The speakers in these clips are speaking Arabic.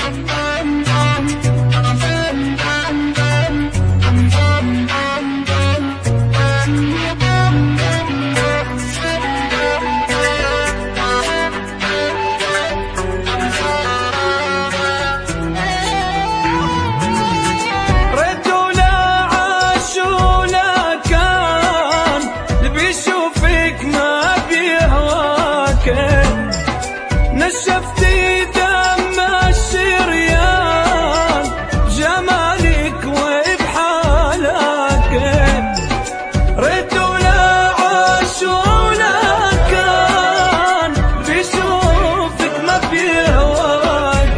نشفتي دم الشريان بجمالك وبحالك، ريت ولا عاش ولا كان بيشوفك ما بيهواك.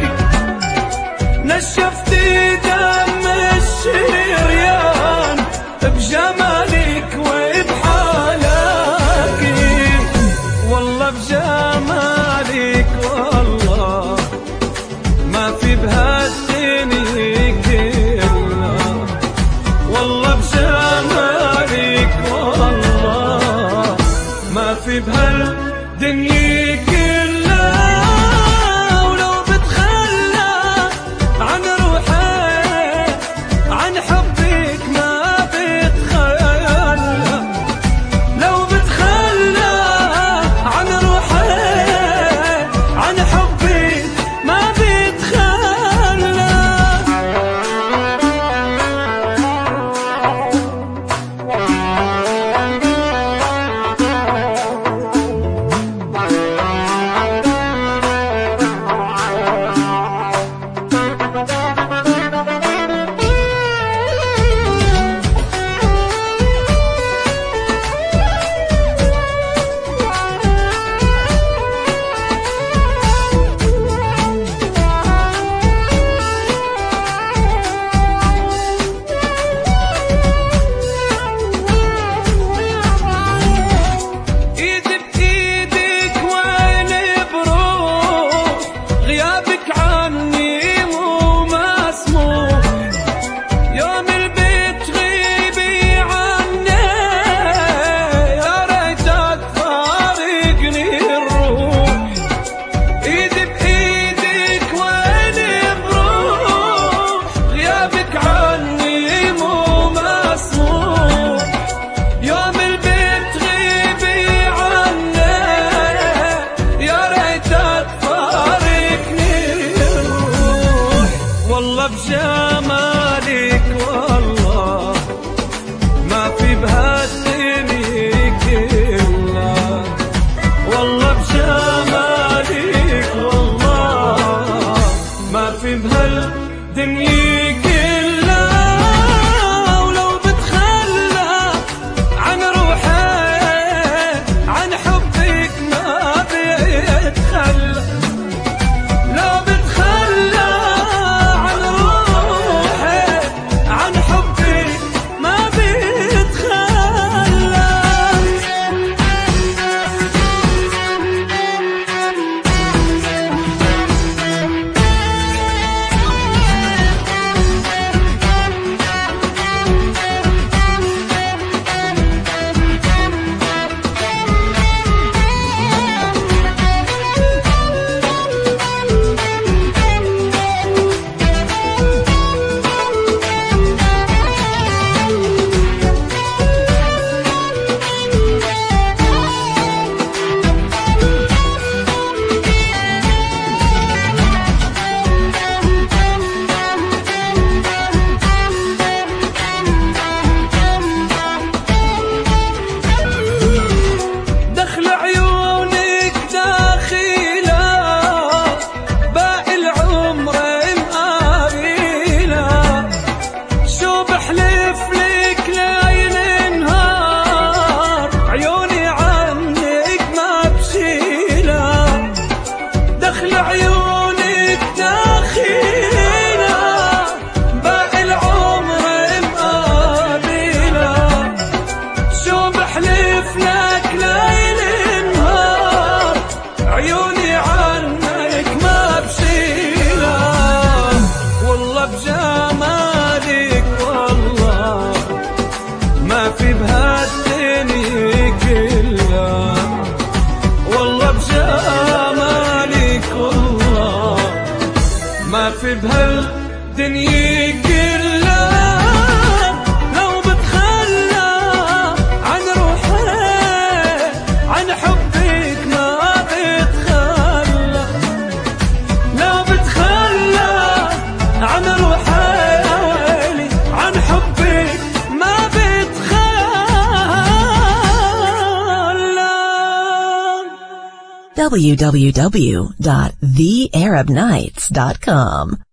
نشفتي دم الشريان بجمالك وبحالك، والله بجمالك والله ما في بهالدنيا كلها، والله بجمالك والله ما في بهالدنيا كلها. ولو بتخلى عن روحي عن حبك ما بتخلى، لو بتخلى عن روحي عن حبك ما بتخلى. والله بجمالك والله ما في بهالدنيا كلها، والله بجمالك والله ما في بهالدنيا كلها. ولو بتخلى عن روحي عن حبك ما بيتخلى، لو بتخلى عن روحي عن حبك ما بيتخلى. ما في بهالدنيا كلها، والله بجمالك والله في بهالدنيا كلها لو بتخلى عن روحي عن حبك ما بتخلى، لو بتخلى عن روحي يا ويلي عن حبك ما بتخلى. www.thearabnights.com